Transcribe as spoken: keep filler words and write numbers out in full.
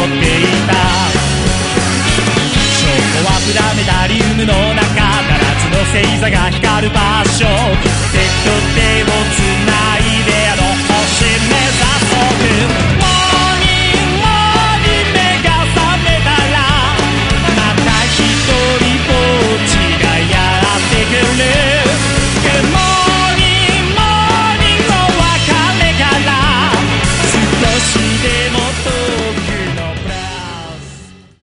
っていた。証拠はプラネタリウムの中、ガラスの星座が光る場所。